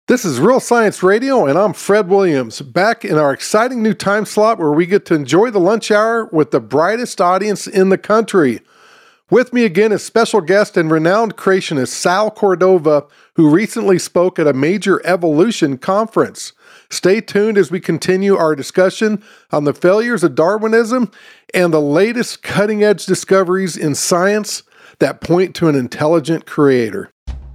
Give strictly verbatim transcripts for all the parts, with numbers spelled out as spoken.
This is Real Science Radio, and I'm Fred Williams, back in our exciting new time slot where we get to enjoy the lunch hour with the brightest audience in the country. With me again is special guest and renowned creationist Sal Cordova, who recently spoke at a major evolution conference. Stay tuned as we continue our discussion on the failures of Darwinism and the latest cutting-edge discoveries in science that point to an intelligent creator.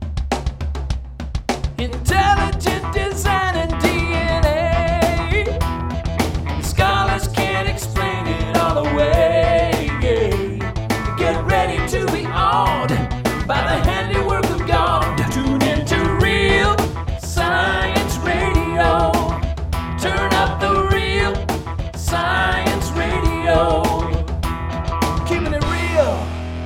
Intelligent design and D N A. The scholars can't explain it all away. Get ready to be awed by the handiwork of God. Tune into Real Science Radio. Turn up the Real Science Radio. Keeping it real.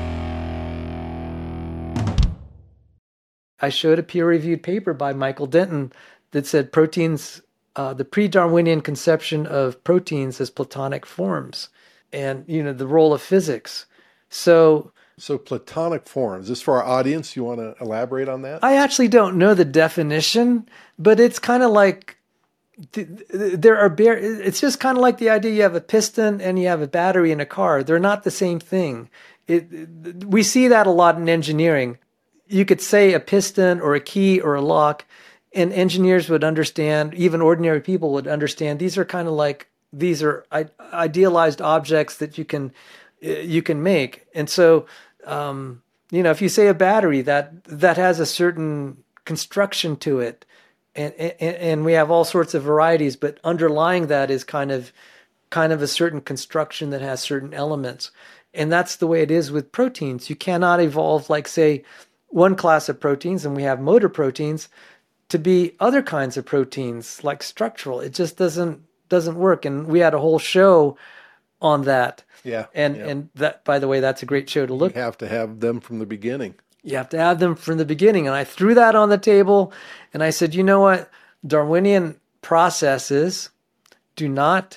I showed a peer-reviewed paper by Michael Denton that said proteins, uh, the pre-Darwinian conception of proteins as platonic forms, and you know the role of physics. So, So platonic forms. Just for our audience, you want to elaborate on that? I actually don't know the definition, but it's kind of like th- th- there are. Bar- it's just kind of like the idea you have a piston and you have a battery in a car. They're not the same thing. It, it, we see that a lot in engineering. You could say a piston or a key or a lock, and engineers would understand, even ordinary people would understand, these are kind of like, these are I- idealized objects that you can you can make. And so, um, you know, if you say a battery, that that has a certain construction to it, and, and, and we have all sorts of varieties, but underlying that is kind of kind of a certain construction that has certain elements. And that's the way it is with proteins. You cannot evolve, like, say, one class of proteins, and we have motor proteins, to be other kinds of proteins like structural. It just doesn't doesn't work. And we had a whole show on that. Yeah. And yeah. and that, by the way, that's a great show to look. You have to have them from the beginning. You have to have them from the beginning. And I threw that on the table, and I said, you know what? Darwinian processes do not,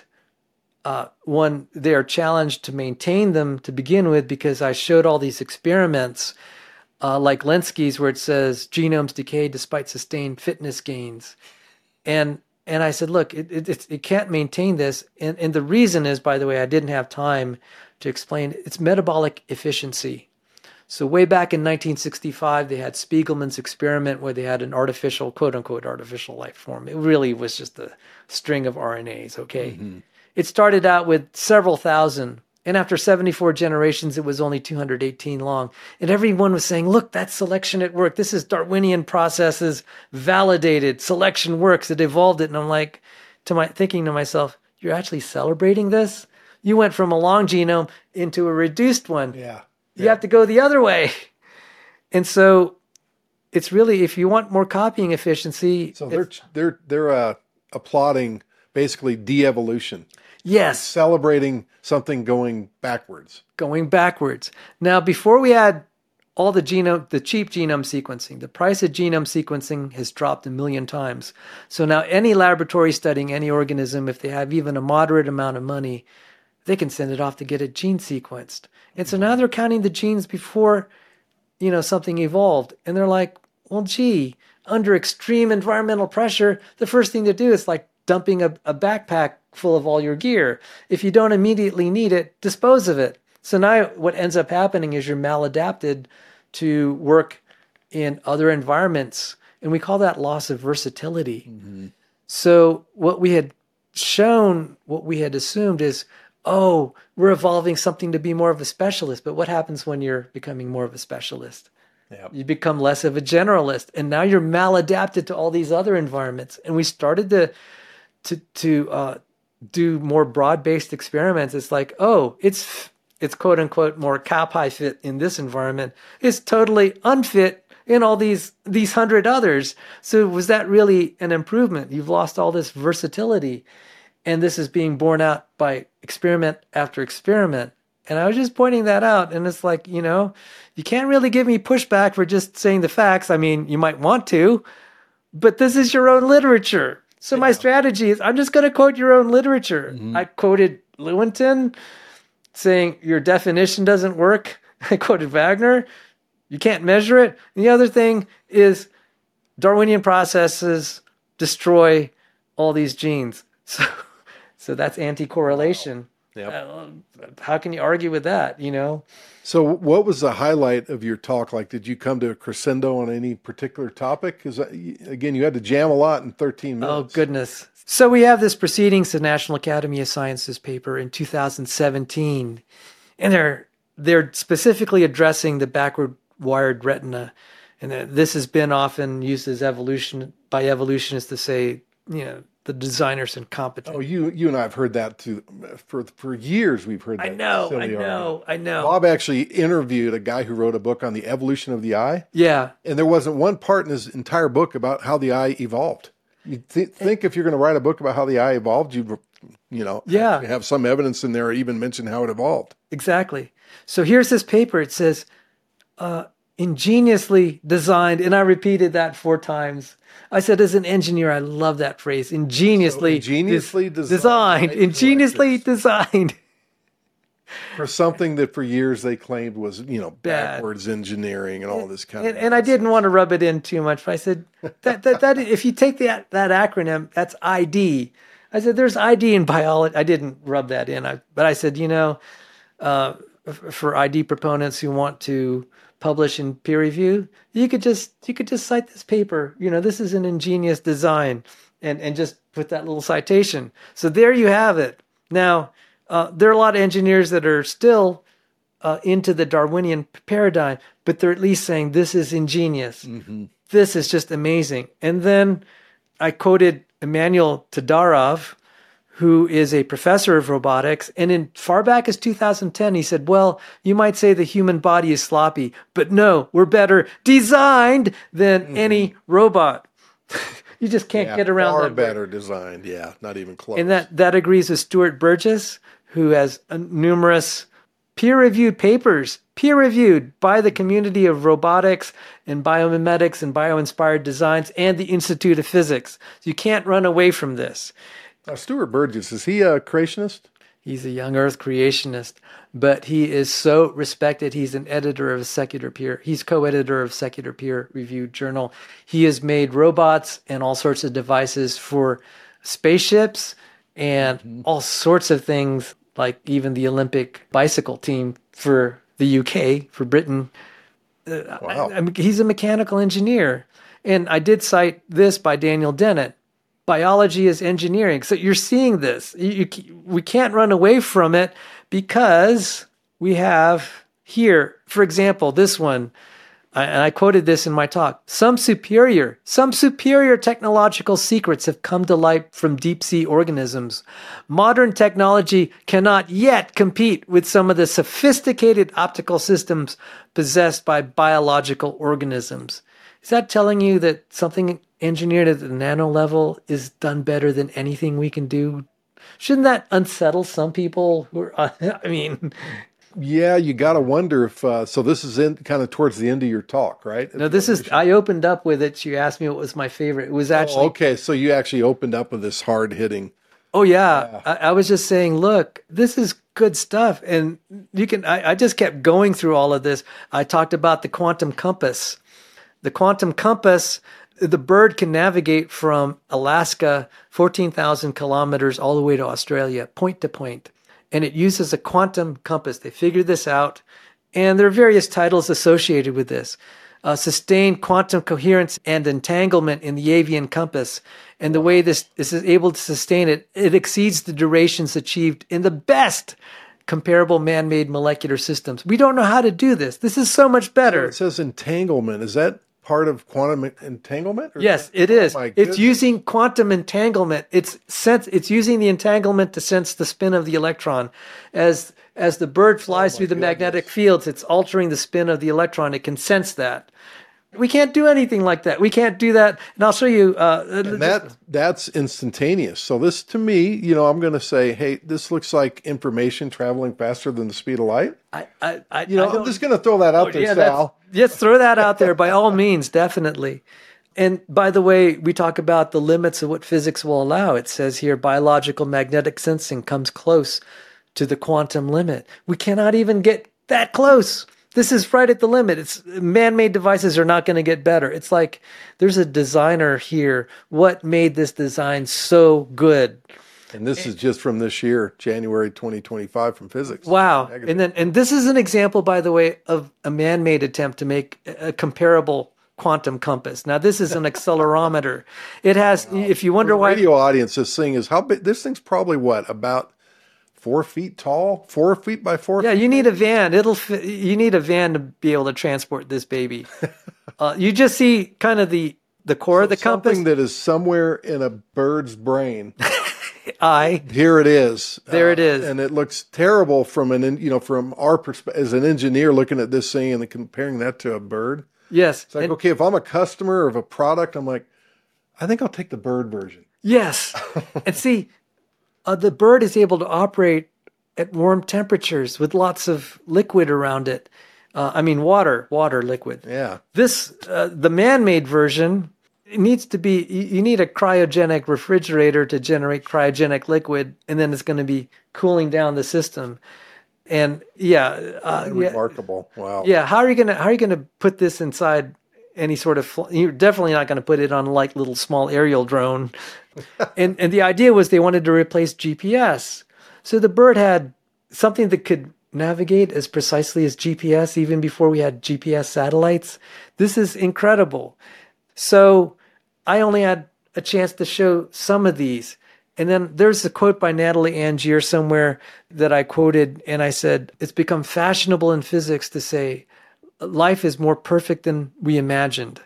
uh, one, they are challenged to maintain them to begin with, because I showed all these experiments Uh, like Lenski's, where it says genomes decay despite sustained fitness gains, and and I said, look, it it, it can't maintain this, and and the reason is, by the way, I didn't have time to explain. It's metabolic efficiency. So way back in nineteen sixty-five, they had Spiegelman's experiment where they had an artificial, quote unquote, artificial life form. It really was just a string of R N As. Okay, mm-hmm. It started out with several thousand. And after seventy-four generations, it was only two hundred eighteen long. And everyone was saying, look, that's selection at work. This is Darwinian processes validated. Selection works. It evolved it. And I'm like, to my thinking to myself, you're actually celebrating this? You went from a long genome into a reduced one. Yeah. You yeah. have to go the other way. And so it's really, if you want more copying efficiency. So they're they're they're uh, applauding basically de-evolution. Yes. Celebrating something going backwards. Going backwards. Now, before we had all the genome, the cheap genome sequencing, the price of genome sequencing has dropped a million times. So now any laboratory studying any organism, if they have even a moderate amount of money, they can send it off to get a gene sequenced. And so now they're counting the genes before, you know, something evolved. And they're like, well, gee, under extreme environmental pressure, the first thing to do is like dumping a, a backpack full of all your gear. If you don't immediately need it, dispose of it. So now what ends up happening is you're maladapted to work in other environments. And we call that loss of versatility. Mm-hmm. So what we had shown, what we had assumed is, oh, we're evolving something to be more of a specialist. But what happens when you're becoming more of a specialist? Yep. You become less of a generalist. And now you're maladapted to all these other environments. And we started to, to, to, uh, do more broad-based experiments. It's like, oh, it's it's quote unquote more cap-high fit in this environment. It's totally unfit in all these these hundred others. So was that really an improvement? You've lost all this versatility, and this is being borne out by experiment after experiment. And I was just pointing that out, and it's like, you know, you can't really give me pushback for just saying the facts. I mean, you might want to, but this is your own literature. So my strategy is I'm just going to quote your own literature. Mm-hmm. I quoted Lewontin saying your definition doesn't work. I quoted Wagner. You can't measure it. And the other thing is Darwinian processes destroy all these genes. So, so that's anti-correlation. Wow. Yep. Uh, how can you argue with that, you know? So what was the highlight of your talk? Like, did you come to a crescendo on any particular topic? Because, again, you had to jam a lot in thirteen minutes. Oh, goodness. So we have this Proceedings of National Academy of Sciences paper in two thousand seventeen, and they're they're specifically addressing the backward wired retina. And this has been often used as evolution by evolutionists to say, you know, the designer's incompetent. Oh, you you and I have heard that too. For for years we've heard that. I know, silly I know, argument. I know. Bob actually interviewed a guy who wrote a book on the evolution of the eye. Yeah. And there wasn't one part in his entire book about how the eye evolved. You th- think if you're going to write a book about how the eye evolved, you'd, you know, Yeah. have some evidence in there or even mention how it evolved. Exactly. So here's this paper. It says, uh, ingeniously designed, and I repeated that four times. I said, as an engineer, I love that phrase. Ingeniously, So ingeniously des- designed, designed. right? Ingeniously designed. For something that for years they claimed was, you know, Bad. backwards engineering and all this kind And, of and I didn't want to rub it in too much, but I said, that, that, that if you take that, that acronym, that's I D. I said, there's I D in biology. I didn't rub that in, I, but I said, you know, uh, f- for I D proponents who want to publish in peer review, you could just you could just cite this paper. You know, this is an ingenious design, and and just put that little citation. So there you have it. Now, uh, there are a lot of engineers that are still uh, into the Darwinian paradigm, but they're at least saying this is ingenious. Mm-hmm. This is just amazing. And then I quoted Emmanuel Todorov, who is a professor of robotics. And in far back as two thousand ten, he said, well, you might say the human body is sloppy, but no, we're better designed than mm-hmm. any robot. You just can't yeah, get around far that. Far better designed. Yeah, not even close. And that, that agrees with Stuart Burgess, who has uh, numerous peer-reviewed papers, peer-reviewed by the community of robotics and biomimetics and bio-inspired designs and the Institute of Physics. So you can't run away from this. Now, Stuart Burgess, is he a creationist? He's a young earth creationist, but he is so respected. He's an editor of a secular peer. He's co-editor of secular peer-reviewed journal. He has made robots and all sorts of devices for spaceships and mm-hmm. all sorts of things, like even the Olympic bicycle team for the U K, for Britain. Uh, wow. I, I mean, he's a mechanical engineer. And I did cite this by Daniel Dennett. Biology is engineering. So you're seeing this. You, you, we can't run away from it because we have here, for example, this one, I, and I quoted this in my talk, some superior, some superior technological secrets have come to light from deep sea organisms. Modern technology cannot yet compete with some of the sophisticated optical systems possessed by biological organisms. Is that telling you that something engineered at the nano level is done better than anything we can do? Shouldn't that unsettle some people who are, I mean... Yeah, you got to wonder if, uh, so this is in kind of towards the end of your talk, right? No, this is, I opened up with it. You asked me what was my favorite. It was actually... Oh, okay, so you actually opened up with this hard hitting. Oh, yeah. yeah. I, I was just saying, look, this is good stuff. And you can, I, I just kept going through all of this. I talked about the quantum compass. The quantum compass, the bird can navigate from Alaska, fourteen thousand kilometers all the way to Australia, point to point. And it uses a quantum compass. They figured this out. And there are various titles associated with this. Uh, sustained quantum coherence and entanglement in the avian compass. And the way this, this is able to sustain it, it exceeds the durations achieved in the best comparable man-made molecular systems. We don't know how to do this. This is so much better. So it says entanglement. Is that part of quantum entanglement? Or yes, it is. Oh, it's using quantum entanglement. It's sense. It's using the entanglement to sense the spin of the electron. As as the bird flies oh, through the goodness. magnetic fields, it's altering the spin of the electron. It can sense that. We can't do anything like that. We can't do that. And I'll show you. Uh, and that that's instantaneous. So this, to me, you know, I'm going to say, hey, this looks like information traveling faster than the speed of light. I, I, I you know, I I'm just going to throw that out oh, there, yeah, Sal. Yes, throw that out there by all means, definitely. And by the way, we talk about the limits of what physics will allow. It says here, biological magnetic sensing comes close to the quantum limit. We cannot even get that close. This is right at the limit. It's man-made devices are not going to get better. It's like there's a designer here. What made this design so good? And this is just from this year, January twenty twenty-five, from physics. Wow. Negative. And then, and this is an example, by the way, of a man-made attempt to make a comparable quantum compass. Now, this is an accelerometer. It has, wow. If you wonder For the why. radio audience, this thing is how big? This thing's probably what, about four feet tall, four feet by four yeah, feet? you need a van. It'll fit, you need a van to be able to transport this baby. uh, you just see kind of the, the core so of the compass. Something that is somewhere in a bird's brain. I. Here it is. There uh, it is. And it looks terrible from an, you know, from our perspective as an engineer looking at this thing and comparing that to a bird. Yes. It's like, and, okay, if I'm a customer of a product, I'm like, I think I'll take the bird version. Yes. And see, uh, the bird is able to operate at warm temperatures with lots of liquid around it. Uh, I mean, water, water, liquid. Yeah. This, uh, the man-made version, it needs to be, you, you need a cryogenic refrigerator to generate cryogenic liquid, and then it's going to be cooling down the system. And yeah, uh, yeah, remarkable. Wow. Yeah. How are you going to, how are you going to put this inside any sort of, fl- you're definitely not going to put it on like little small aerial drone. and, and the idea was they wanted to replace G P S. So the bird had something that could navigate as precisely as G P S, even before we had G P S satellites. This is incredible. So I only had a chance to show some of these. And then there's a quote by Natalie Angier somewhere that I quoted, and I said, it's become fashionable in physics to say life is more perfect than we imagined.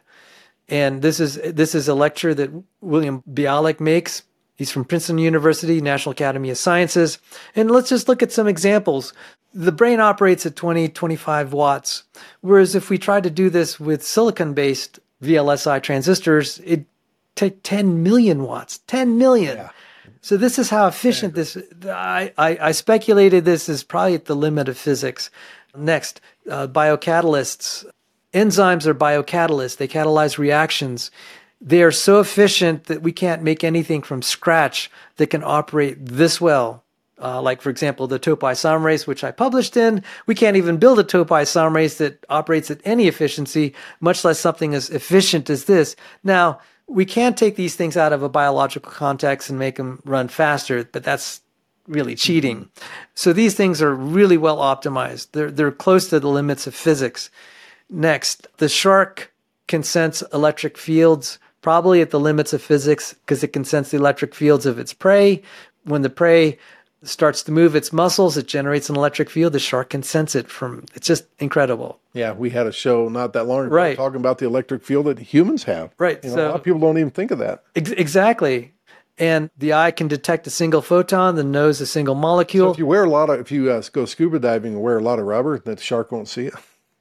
And this is this is a lecture that William Bialik makes. He's from Princeton University, National Academy of Sciences. And let's just look at some examples. The brain operates at twenty, twenty-five watts. Whereas if we tried to do this with silicon-based V L S I transistors, it'd take ten million watts, ten million. Yeah. So this is how efficient this, I, I, I speculated this is probably at the limit of physics. Next, uh, biocatalysts. Enzymes are biocatalysts. They catalyze reactions. They are so efficient that we can't make anything from scratch that can operate this well. Uh, like, for example, the topoisomerase, which I published in. We can't even build a topoisomerase that operates at any efficiency, much less something as efficient as this. Now, we can take these things out of a biological context and make them run faster, but that's really cheating. So these things are really well optimized. They're, they're close to the limits of physics. Next, the shark can sense electric fields, probably at the limits of physics, because it can sense the electric fields of its prey. When the prey starts to move its muscles, it generates an electric field. The shark can sense it from, it's just incredible. Yeah, we had a show not that long ago right. talking about the electric field that humans have. Right. You know, so, a lot of people don't even think of that. Ex- exactly. And the eye can detect a single photon, the nose a single molecule. So if you wear a lot of, if you uh, go scuba diving and wear a lot of rubber, the shark won't see it.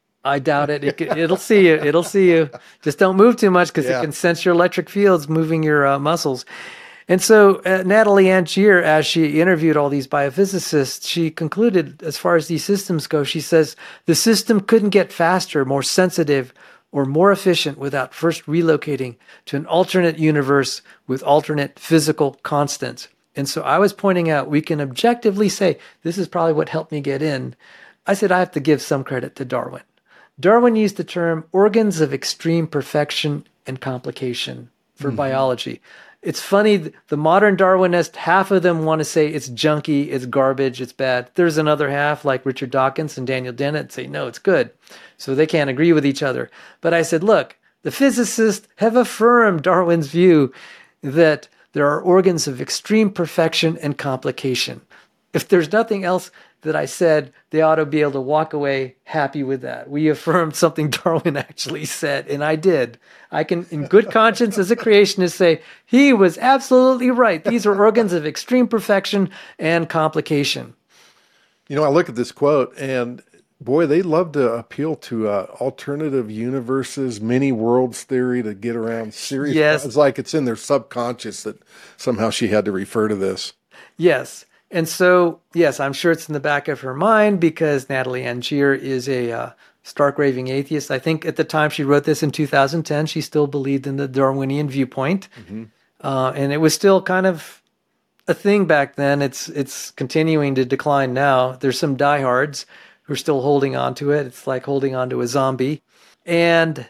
I doubt it. it it'll see you. It'll see you. Just don't move too much because yeah. it can sense your electric fields moving your uh, muscles. And so uh, Natalie Angier, as she interviewed all these biophysicists, she concluded, as far as these systems go, she says, the system couldn't get faster, more sensitive, or more efficient without first relocating to an alternate universe with alternate physical constants. And so I was pointing out, we can objectively say, this is probably what helped me get in. I said, I have to give some credit to Darwin. Darwin used the term organs of extreme perfection and complication for mm-hmm. biology. It's funny, the modern Darwinists, half of them want to say it's junky, it's garbage, it's bad. There's another half, like Richard Dawkins and Daniel Dennett, say, no, it's good. So they can't agree with each other. But I said, look, the physicists have affirmed Darwin's view that there are organs of extreme perfection and complication. If there's nothing else that I said, they ought to be able to walk away happy with that. We affirmed something Darwin actually said, and I did. I can, in good conscience as a creationist, say, he was absolutely right. These are organs of extreme perfection and complication. You know, I look at this quote, and boy, they love to appeal to uh, alternative universes, many worlds theory to get around serious. Yes. It's like it's in their subconscious that somehow she had to refer to this. Yes. And so, yes, I'm sure it's in the back of her mind because Natalie Angier is a uh, stark raving atheist. I think at the time she wrote this in two thousand ten, she still believed in the Darwinian viewpoint. Mm-hmm. Uh, and it was still kind of a thing back then. It's it's continuing to decline now. There's some diehards who are still holding on to it. It's like holding on to a zombie. And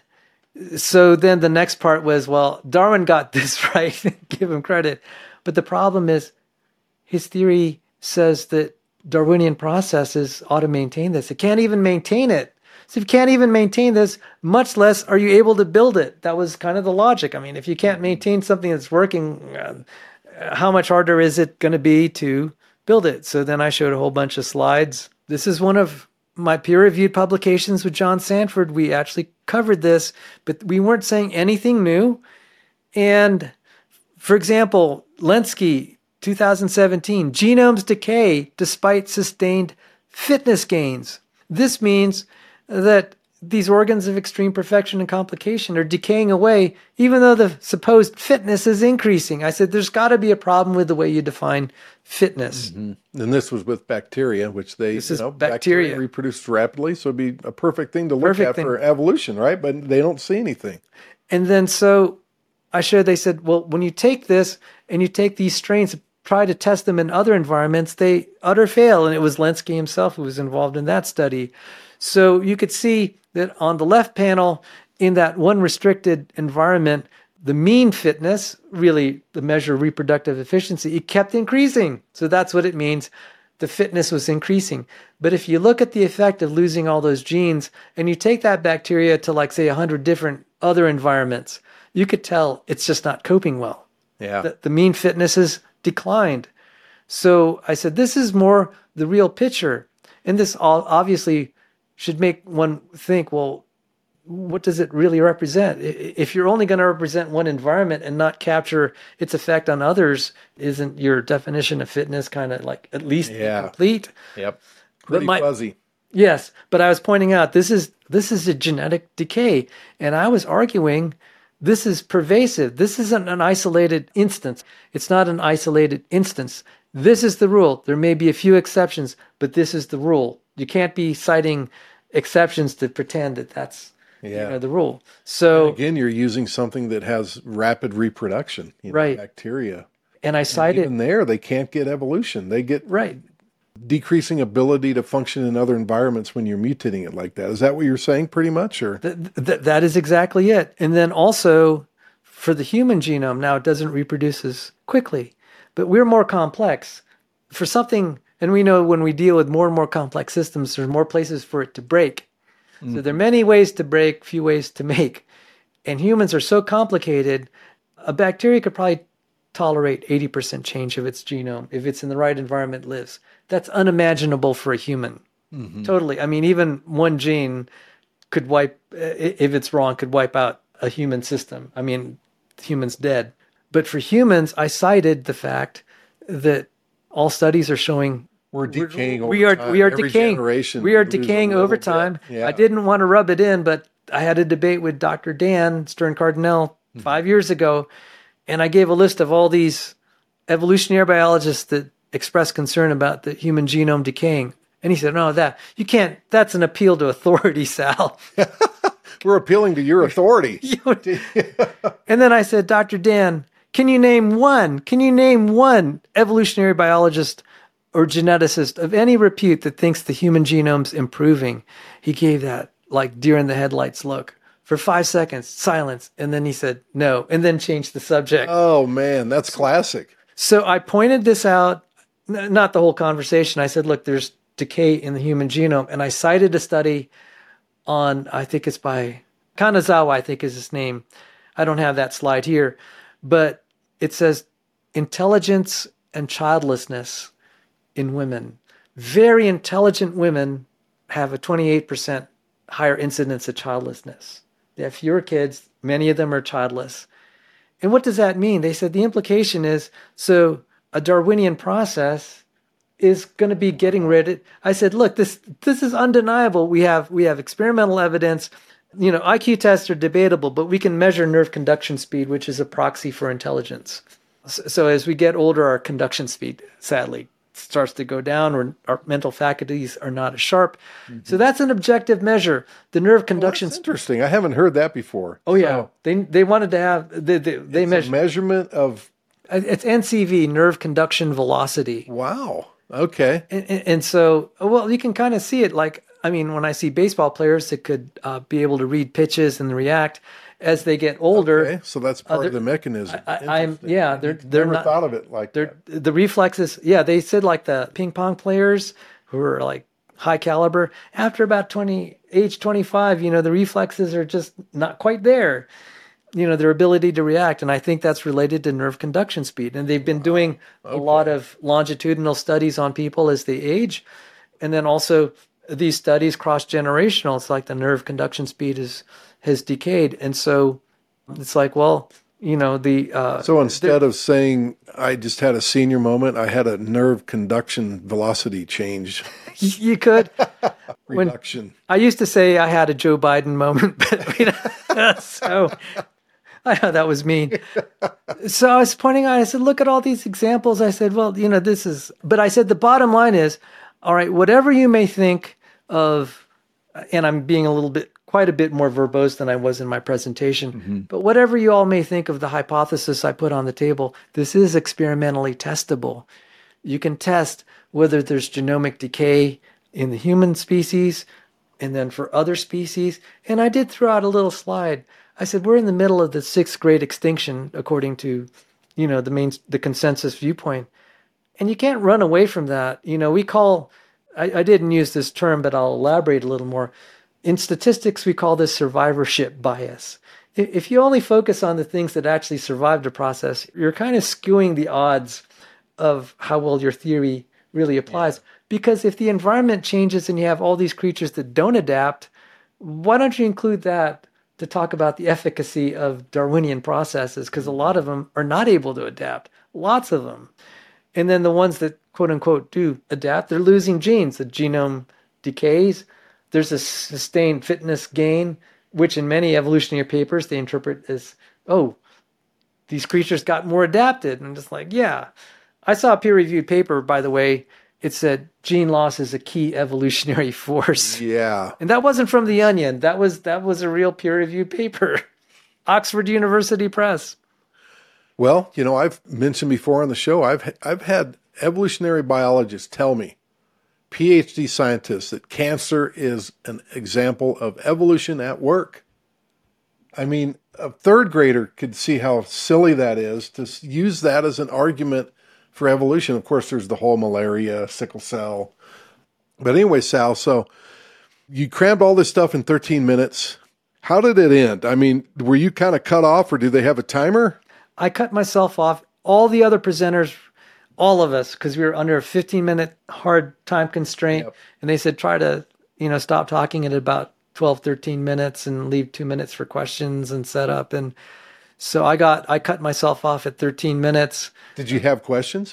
so then the next part was, well, Darwin got this right. Give him credit. But the problem is his theory says that Darwinian processes ought to maintain this. It can't even maintain it. So if you can't even maintain this, much less are you able to build it. That was kind of the logic. I mean, if you can't maintain something that's working, uh, how much harder is it going to be to build it? So then I showed a whole bunch of slides. This is one of my peer-reviewed publications with John Sanford. We actually covered this, but we weren't saying anything new. And for example, Lenski, two thousand seventeen, genomes decay despite sustained fitness gains. This means that these organs of extreme perfection and complication are decaying away, even though the supposed fitness is increasing. I said, there's got to be a problem with the way you define fitness. Mm-hmm. And this was with bacteria, which they, This you is know, bacteria. reproduce rapidly. So it'd be a perfect thing to look Perfect at thing. for evolution, right? But they don't see anything. And then so I showed, they said, well, when you take this and you take these strains, try to test them in other environments, they utter fail. And it was Lenski himself who was involved in that study. So you could see that on the left panel, in that one restricted environment, the mean fitness, really the measure of reproductive efficiency, it kept increasing. So that's what it means. The fitness was increasing. But if you look at the effect of losing all those genes and you take that bacteria to like, say, one hundred different other environments, you could tell it's just not coping well. Yeah. The, the mean fitness has declined. So I said, this is more the real picture. And this all obviously should make one think, well, what does it really represent? If you're only going to represent one environment and not capture its effect on others, isn't your definition of fitness kind of like at least Yeah. complete? Yep. Pretty my- fuzzy. Yes, but I was pointing out this is this is a genetic decay, and I was arguing this is pervasive. This isn't an isolated instance. It's not an isolated instance. This is the rule. There may be a few exceptions, but this is the rule. You can't be citing exceptions to pretend that that's Yeah. you know, the rule. So, Again, you're using something that has rapid reproduction, you know, Right. bacteria. and I cited Even there, they can't get evolution. They get right. decreasing ability to function in other environments when you're mutating it like that. Is that what you're saying pretty much? Or Th- th- that is exactly it. And then also for the human genome, now it doesn't reproduce as quickly, but we're more complex. For something, and we know when we deal with more and more complex systems, there's more places for it to break. So there are many ways to break, few ways to make. And humans are so complicated, a bacteria could probably tolerate eighty percent change of its genome if it's in the right environment, lives. That's unimaginable for a human. Totally. I mean, even one gene could wipe, i- if it's wrong, could wipe out a human system. I mean, the human's dead. But for humans, I cited the fact that all studies are showing we're decaying over we are time. we are Every decaying. generation We are lose a decaying little over bit. time. Yeah. I didn't want to rub it in, but I had a debate with Doctor Dan Stern Cardinal five years ago, and I gave a list of all these evolutionary biologists that expressed concern about the human genome decaying. And he said, "No, that you can't. That's an appeal to authority, Sal." We're appealing to your authority. And then I said, "Doctor Dan, can you name one? Can you name one evolutionary biologist or geneticist of any repute that thinks the human genome's improving?" He gave that like deer in the headlights look for five seconds, silence. And then he said, "No," and then changed the subject. Oh man, that's classic. So I pointed this out, n- not the whole conversation. I said, look, there's decay in the human genome. And I cited a study on, I think it's by Kanazawa, I think is his name. I don't have that slide here, but it says intelligence and childlessness in women. Very intelligent women have a twenty-eight percent higher incidence of childlessness. They have fewer kids. Many of them are childless. And what does that mean? They said the implication is, so a Darwinian process is going to be getting rid of. I said, look, this this is undeniable. We have we have experimental evidence. You know, I Q tests are debatable, but we can measure nerve conduction speed, which is a proxy for intelligence. So, so as we get older, our conduction speed, sadly, starts to go down, or our mental faculties are not as sharp. Mm-hmm. So that's an objective measure. The nerve conduction. Well, that's interesting. I haven't heard that before. Oh yeah, So they they wanted to have they they, they it's measure a measurement of it's N C V, nerve conduction velocity. wow. Okay. And, and, and so, well, you can kind of see it like I mean, when I see baseball players that could uh, be able to read pitches and react as they get older. Okay, so that's part uh, of the mechanism. I, I'm yeah, they're they're Never not thought of it like they're that. the reflexes. Yeah, they said like the ping pong players who are like high caliber after about twenty age twenty-five, you know, the reflexes are just not quite there. You know, their ability to react. And I think that's related to nerve conduction speed. And they've been doing Okay. a lot of longitudinal studies on people as they age. And then also these studies cross-generational. It's like the nerve conduction speed is, has decayed. And so it's like, well, you know, the... Uh, So instead of saying I just had a senior moment, I had a nerve conduction velocity change you could... When- reduction. I used to say I had a Joe Biden moment, but you know, so I know that was mean. So I was pointing out, I said, look at all these examples. I said, well, you know, this is, but I said, the bottom line is, all right, whatever you may think of, and I'm being a little bit, quite a bit more verbose than I was in my presentation, Mm-hmm. but whatever you all may think of the hypothesis I put on the table, this is experimentally testable. You can test whether there's genomic decay in the human species and then for other species. And I did throw out a little slide. I said, we're in the middle of the sixth grade extinction, according to, you know, the main, the consensus viewpoint. And you can't run away from that. You know, we call, I, I didn't use this term, but I'll elaborate a little more. In statistics, we call this survivorship bias. I- If you only focus on the things that actually survived a process, you're kind of skewing the odds of how well your theory really applies. Because if the environment changes and you have all these creatures that don't adapt, why don't you include that to talk about the efficacy of Darwinian processes? Because a lot of them are not able to adapt, lots of them. And then the ones that quote unquote do adapt, they're losing genes. The genome decays. There's a sustained fitness gain, which in many evolutionary papers they interpret as, oh, these creatures got more adapted. And I'm just like, yeah. I saw a peer-reviewed paper, by the way. It said gene loss is a key evolutionary force. Yeah. And that wasn't from The Onion. That was that was a real peer-reviewed paper. Oxford University Press. Well, you know, I've mentioned before on the show, I've I've had evolutionary biologists tell me, PhD scientists, that cancer is an example of evolution at work. I mean, a third grader could see how silly that is to s- use that as an argument for evolution. Of course, there's the whole malaria, sickle cell. But anyway, Sal, so you crammed all this stuff in thirteen minutes. How did it end? I mean, were you kind of cut off, or do they have a timer? I cut myself off. All the other presenters, all of us, because we were under a fifteen minute hard time constraint. Yep. And they said, try to, you know, stop talking at about twelve, thirteen minutes and leave two minutes for questions and setup. And so I got, I cut myself off at thirteen minutes. Did you have questions?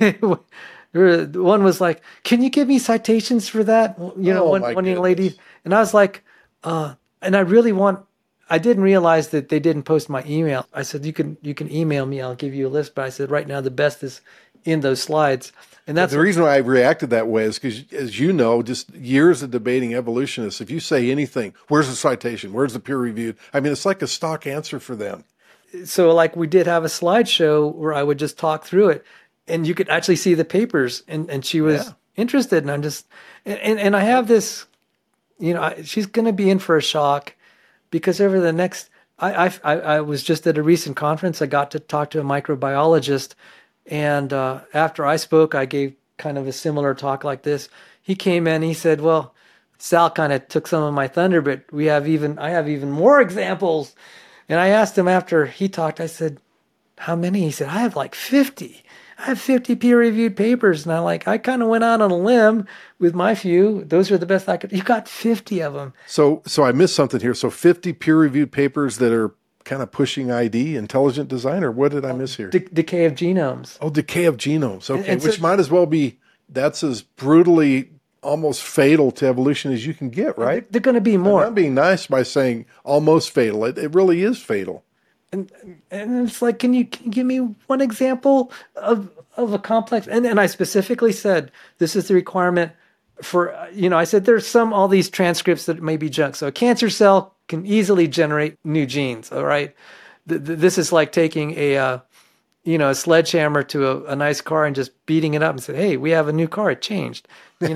One was like, can you give me citations for that? You know, Oh, one, my one young lady. goodness. And I was like, uh, and I really want, I didn't realize that they didn't post my email. I said, you can, you can email me. I'll give you a list. But I said, right now, the best is in those slides. And that's The reason why I reacted that way is because, as you know, just years of debating evolutionists, if you say anything, where's the citation? Where's the peer reviewed? I mean, it's like a stock answer for them. so like we did have a slideshow where I would just talk through it and you could actually see the papers and, and she was Yeah. interested. And I'm just, and, and I have this, you know, I, she's going to be in for a shock because over the next, I, I, I I was just at a recent conference. I got to talk to a microbiologist. And uh, after I spoke, I gave kind of a similar talk like this. He came in, he said, well, Sal kind of took some of my thunder, but we have even, I have even more examples. And I asked him after he talked, I said, how many? He said, I have like fifty. I have fifty peer-reviewed papers. And I like, I kind of went out on a limb with my few. Those are the best I could. You got fifty of them. So, so I missed something here. So fifty peer-reviewed papers that are kind of pushing I D, intelligent design, or what did I miss here? De- decay of genomes. Oh, decay of genomes. Okay, and so- which might as well be, that's as brutally almost fatal to evolution as you can get, right? They're going to be I'm more. not being nice by saying almost fatal. It, it really is fatal. And it's like, can you, can you give me one example of of a complex? And and I specifically said, this is the requirement for, uh, you know, I said there's some, all these transcripts that may be junk. So a cancer cell can easily generate new genes, all right? Th- th- this is like taking a, uh, you know, a sledgehammer to a, a nice car and just beating it up and said, hey, we have a new car. It changed, you know?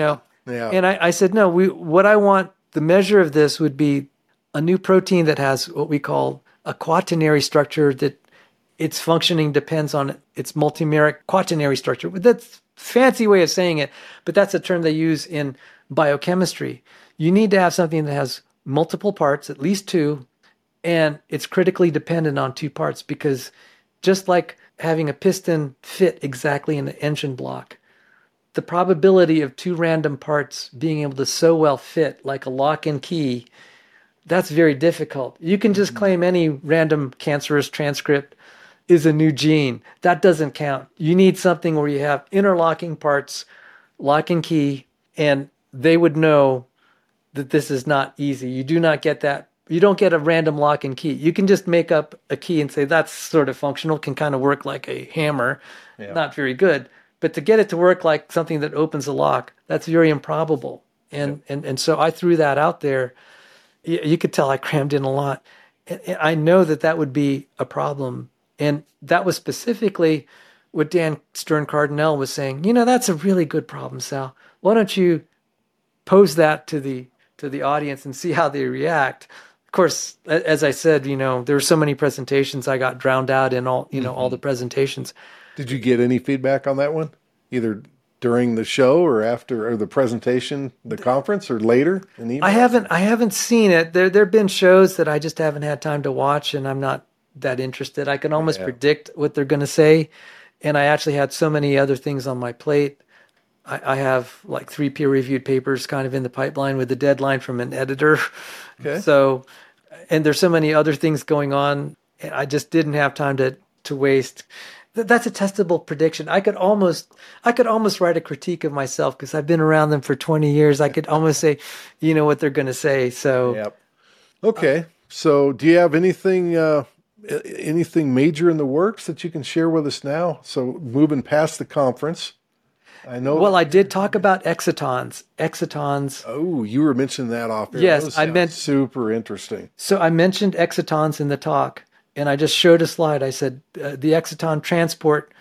Yeah. And I, I said, no, we, what I want, the measure of this would be a new protein that has what we call a quaternary structure, that its functioning depends on its multimeric quaternary structure. That's a fancy way of saying it, but that's a term they use in biochemistry. You need to have something that has multiple parts, at least two, and it's critically dependent on two parts, because just like having a piston fit exactly in the engine block, the probability of two random parts being able to so well fit like a lock and key, that's very difficult. You can just claim any random cancerous transcript is a new gene. That doesn't count. You need something where you have interlocking parts, lock and key, and they would know that this is not easy. You do not get that. You don't get a random lock and key. You can just make up a key and say that's sort of functional, can kind of work like a hammer, Yeah. not very good. But to get it to work like something that opens a lock, that's very improbable. And and and so I threw that out there. You, you could tell I crammed in a lot. And, and I know that that would be a problem. And that was specifically what Dan Stern Cardinal was saying. You know, that's a really good problem, Sal. Why don't you pose that to the to the audience and see how they react? Of course, a- as I said, you know, there were so many presentations, I got drowned out in all, you know, all the presentations. Did you get any feedback on that one? Either during the show or after, or the presentation, the conference, or later in email? I haven't I haven't seen it. There there've been shows that I just haven't had time to watch, and I'm not that interested. I can almost Yeah. predict what they're going to say, and I actually had so many other things on my plate. I, I have like three peer-reviewed papers kind of in the pipeline with a deadline from an editor. Okay. So, and there's so many other things going on, and I just didn't have time to to waste. Th- That's a testable prediction. I could almost, I could almost write a critique of myself because I've been around them for twenty years. I could almost say, you know what they're going to say. So Yep. Okay. So, do you have anything, uh, a- anything major in the works that you can share with us now? So, moving past the conference, I know. well, I did talk about excitons. Excitons. oh, you were mentioning that off air. Yes, Those I sound meant- super interesting. So I mentioned excitons in the talk, and I just showed a slide. I said uh, the exciton transport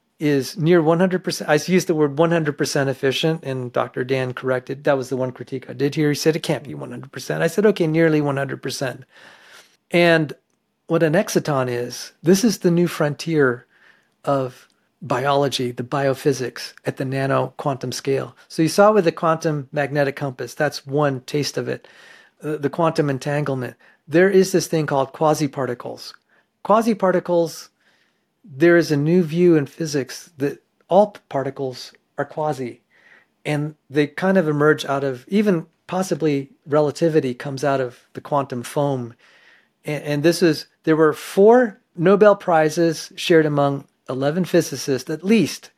is near one hundred percent. I used the word one hundred percent efficient, and Doctor Dan corrected. That was the one critique I did here. He said it can't be one hundred percent. I said, okay, nearly one hundred percent. And what an exciton is, this is the new frontier of biology, the biophysics at the nano quantum scale. So you saw with the quantum magnetic compass, that's one taste of it, uh, the quantum entanglement. There is this thing called quasi-particles. Quasi-particles, there is a new view in physics that all particles are quasi, and they kind of emerge out of, even possibly relativity comes out of the quantum foam. And, and this is, there were four Nobel Prizes shared among eleven physicists, at least,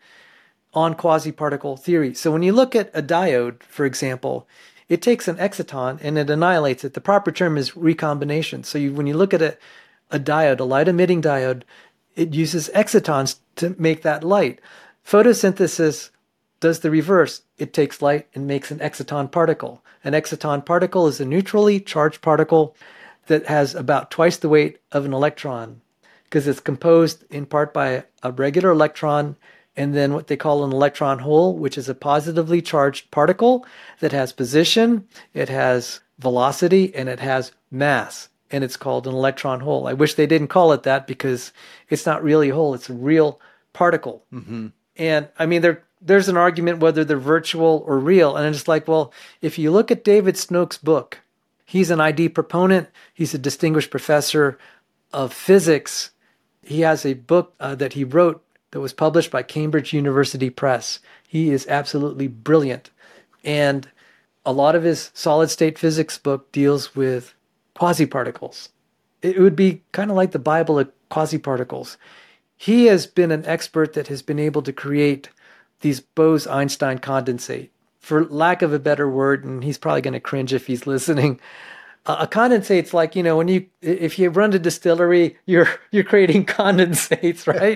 on quasi-particle theory. So when you look at a diode, for example, it takes an exciton and it annihilates it. The proper term is recombination. So you, when you look at a, a diode, a light-emitting diode, it uses excitons to make that light. Photosynthesis does the reverse. It takes light and makes an exciton particle. An exciton particle is a neutrally charged particle that has about twice the weight of an electron, because it's composed in part by a regular electron and then what they call an electron hole, which is a positively charged particle that has position, it has velocity, and it has mass. And it's called an electron hole. I wish they didn't call it that, because it's not really a hole, it's a real particle. Mm-hmm. And I mean, there there's an argument whether they're virtual or real. And it's like, well, if you look at David Snokes' book, he's an I D proponent, he's a distinguished professor of physics. He has a book uh, that he wrote that was published by Cambridge University Press. He is absolutely brilliant. And a lot of his solid-state physics book deals with quasi-particles. It would be kind of like the Bible of quasi-particles. He has been an expert that has been able to create these Bose-Einstein condensate. For lack of a better word, and he's probably going to cringe if he's listening, Uh, a condensate's like, you know, when you, if you run a distillery, you're you're creating condensates, right?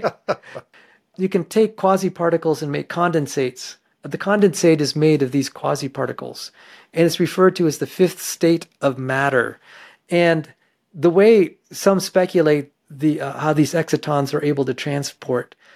You can take quasi-particles and make condensates. The condensate is made of these quasi-particles, and it's referred to as the fifth state of matter. And the way some speculate the uh, how these excitons are able to transport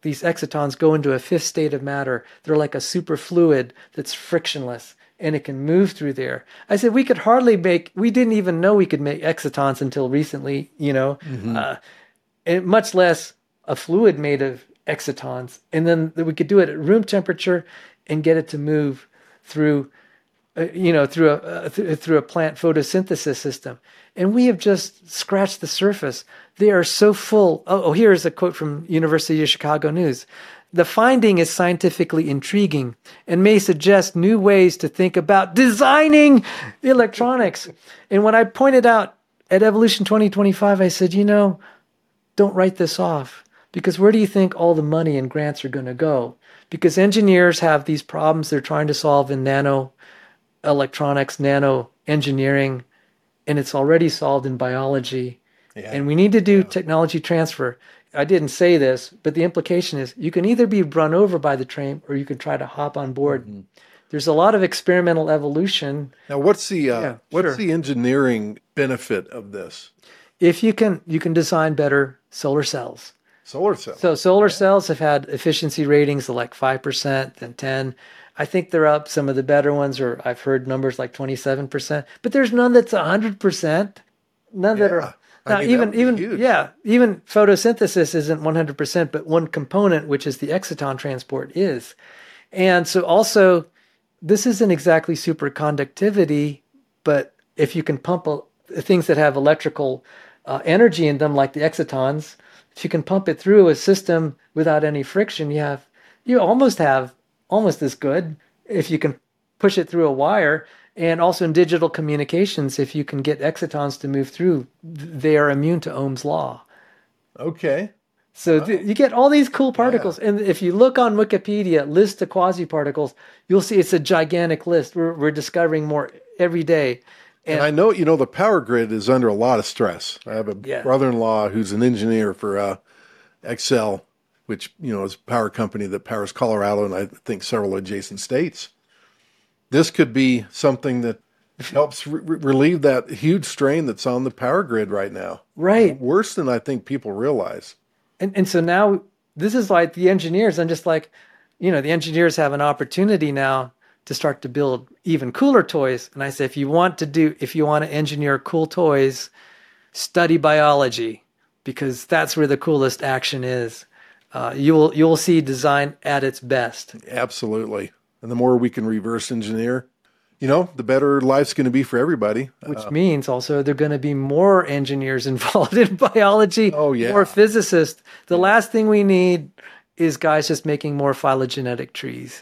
these excitons go into a fifth state of matter. They're like a superfluid that's frictionless, and it can move through there. I said, we could hardly make, we didn't even know we could make excitons until recently, you know, mm-hmm. uh, and much less a fluid made of excitons. And then we could do it at room temperature and get it to move through, uh, you know, through a, uh, th- through a plant photosynthesis system. And we have just scratched the surface. They are so full. Oh, oh, here's a quote from University of Chicago News. The finding is scientifically intriguing and may suggest new ways to think about designing electronics. And when I pointed out at Evolution twenty twenty-five, I said, you know, don't write this off, because where do you think all the money and grants are going to go? Because engineers have these problems they're trying to solve in nano electronics, nano engineering, and it's already solved in biology. Yeah. And we need to do yeah. technology transfer. I didn't say this, but the implication is you can either be run over by the train or you can try to hop on board. Mm-hmm. There's a lot of experimental evolution. Now, what's the uh, yeah, what's sure. the engineering benefit of this? If you can, you can design better solar cells. Solar cells. So solar yeah. cells have had efficiency ratings of like five percent, then ten. I think they're up. Some of the better ones are, I've heard numbers like twenty-seven percent, but there's none that's one hundred percent. None yeah. that are, I now mean, even, even, huge. yeah, even photosynthesis isn't one hundred percent, but one component, which is the exciton transport, is. And so also, this isn't exactly superconductivity, but if you can pump a, things that have electrical uh, energy in them, like the excitons, if you can pump it through a system without any friction, you have, you almost have almost as good if you can push it through a wire. And also in digital communications, if you can get excitons to move through, they are immune to Ohm's law. Okay. So wow. th- you get all these cool particles. Yeah. And if you look on Wikipedia, list of quasi-particles, you'll see it's a gigantic list. We're, we're discovering more every day. And, and I know, you know, the power grid is under a lot of stress. I have a yeah. brother-in-law who's an engineer for uh, Xcel, which, you know, is a power company that powers Colorado and I think several adjacent states. This could be something that helps re- relieve that huge strain that's on the power grid right now. Right. Worse than I think people realize. And and so now this is like the engineers. I'm just like, you know, the engineers have an opportunity now to start to build even cooler toys. And I say, if you want to do, if you want to engineer cool toys, study biology, because that's where the coolest action is. Uh, you will you will see design at its best. Absolutely. And the more we can reverse engineer, you know, the better life's going to be for everybody. Which uh, means also there are going to be more engineers involved in biology, oh, yeah. more physicists. The yeah. last thing we need is guys just making more phylogenetic trees.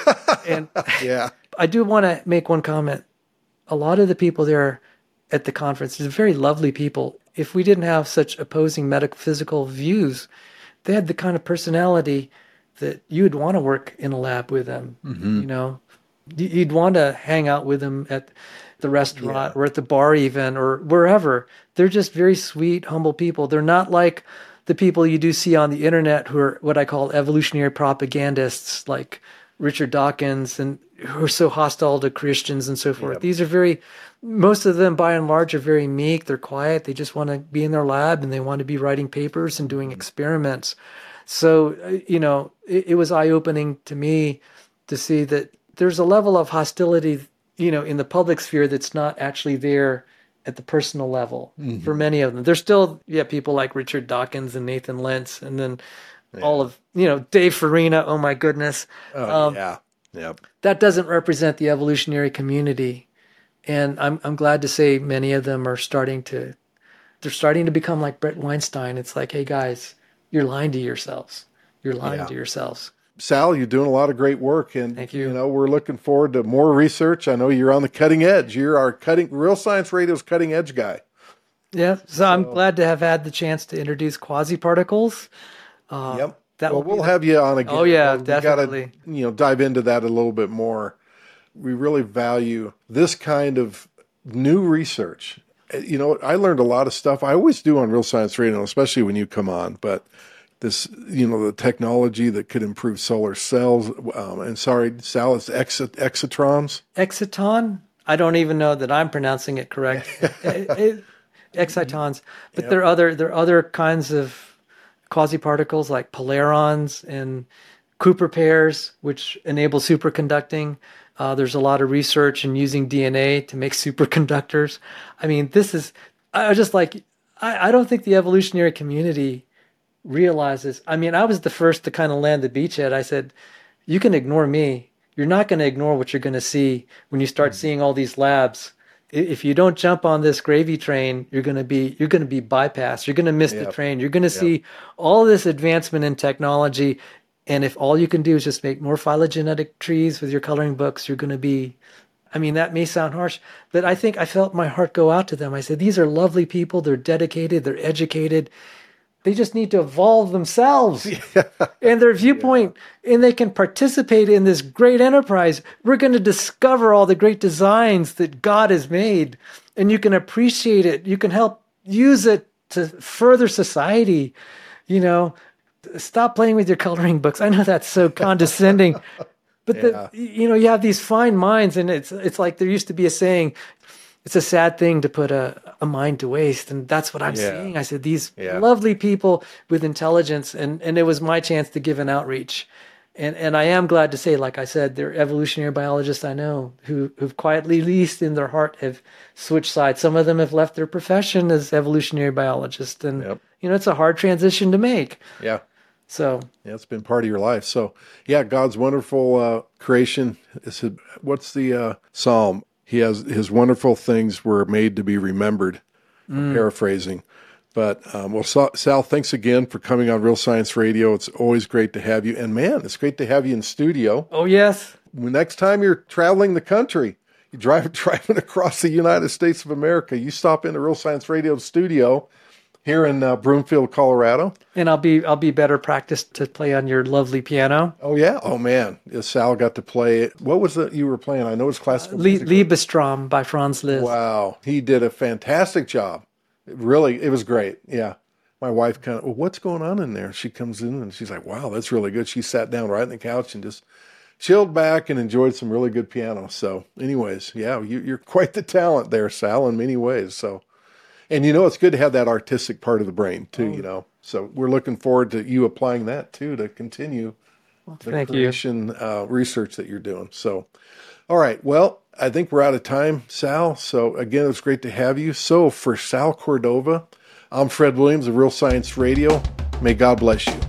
And yeah. I do want to make one comment. A lot of the people there at the conference are very lovely people. If we didn't have such opposing metaphysical views, they had the kind of personality that you'd want to work in a lab with them, mm-hmm. you know, you'd want to hang out with them at the restaurant yeah. or at the bar even, or wherever. They're just very sweet, humble people. They're not like the people you do see on the internet who are what I call evolutionary propagandists, like Richard Dawkins, and who are so hostile to Christians and so forth. Yep. These are very, most of them by and large are very meek. They're quiet. They just want to be in their lab and they want to be writing papers and doing experiments. So, you know, it, it was eye-opening to me to see that there's a level of hostility, you know, in the public sphere that's not actually there at the personal level mm-hmm. for many of them. There's still, yeah, people like Richard Dawkins and Nathan Lentz, and then yeah. all of, you know, Dave Farina. Oh my goodness. Oh, um, yeah. Yep. That doesn't represent the evolutionary community. And I'm I'm glad to say many of them are starting to, they're starting to become like Brett Weinstein. It's like, hey guys, you're lying to yourselves. You're lying yeah. to yourselves. Sal, you're doing a lot of great work, and Thank you. you know we're looking forward to more research. I know you're on the cutting edge. You're our cutting Real Science Radio's cutting edge guy. Yeah, so, so I'm glad to have had the chance to introduce quasi-particles. Uh, yep. That well, we'll the... have you on again. Oh yeah, we definitely. Gotta, you know, dive into that a little bit more. We really value this kind of new research. You know, I learned a lot of stuff. I always do on Real Science Radio, especially when you come on, but this, you know, the technology that could improve solar cells. Um, and sorry, Sal, it's ex- excitrons. Exciton? I don't even know that I'm pronouncing it correct. it, it, excitons, but yep. there are other there are other kinds of quasi-particles like polarons and Cooper pairs, which enable superconducting. Uh, there's a lot of research in using D N A to make superconductors. I mean, this is, I just like, I, I don't think the evolutionary community realizes. I mean, I was the first to kind of land the beachhead. I said, you can ignore me. You're not going to ignore what you're going to see when you start mm-hmm. seeing all these labs. If you don't jump on this gravy train, you're going to be you're going to be bypassed. You're going to miss yep. the train. You're going to yep. see all this advancement in technology. And if all you can do is just make more phylogenetic trees with your coloring books, you're going to be, I mean, that may sound harsh, but I think I felt my heart go out to them. I said, these are lovely people. They're dedicated. They're educated. They just need to evolve themselves yeah. and their viewpoint, yeah. and they can participate in this great enterprise. We're going to discover all the great designs that God has made, and you can appreciate it. You can help use it to further society. You know, stop playing with your coloring books. I know that's so condescending, but yeah. the, you know, you have these fine minds, and it's it's like there used to be a saying, it's a sad thing to put a, a mind to waste. And that's what I'm yeah. seeing. I said, these yeah. lovely people with intelligence, and, and it was my chance to give an outreach. And and I am glad to say, like I said, there are evolutionary biologists I know who, who've quietly, at least in their heart, have switched sides. Some of them have left their profession as evolutionary biologists. And, yep. you know, it's a hard transition to make. Yeah. So yeah, it's been part of your life. So yeah, God's wonderful uh, creation. Is it, what's the uh, Psalm? He has his wonderful things were made to be remembered. Mm. Paraphrasing, but um, well, Sal, Sal, thanks again for coming on Real Science Radio. It's always great to have you, and man, it's great to have you in studio. Oh yes. Next time you're traveling the country, you drive driving across the United States of America, you stop into Real Science Radio studio here in uh, Broomfield, Colorado. And I'll be I'll be better practiced to play on your lovely piano. Oh yeah, oh man, Sal got to play. What was it you were playing? I know it's classical. Uh, Le- Liebestrom by Franz Liszt. Wow, he did a fantastic job. It really, it was great. Yeah, my wife kind of, well, what's going on in there? She comes in and she's like, wow, that's really good. She sat down right on the couch and just chilled back and enjoyed some really good piano. So, anyways, yeah, you, you're quite the talent there, Sal, in many ways. So. And, you know, it's good to have that artistic part of the brain, too, oh. you know. So we're looking forward to you applying that, too, to continue well, the creation uh, research that you're doing. So, all right. Well, I think we're out of time, Sal. So, again, it was great to have you. So, for Sal Cordova, I'm Fred Williams of Real Science Radio. May God bless you.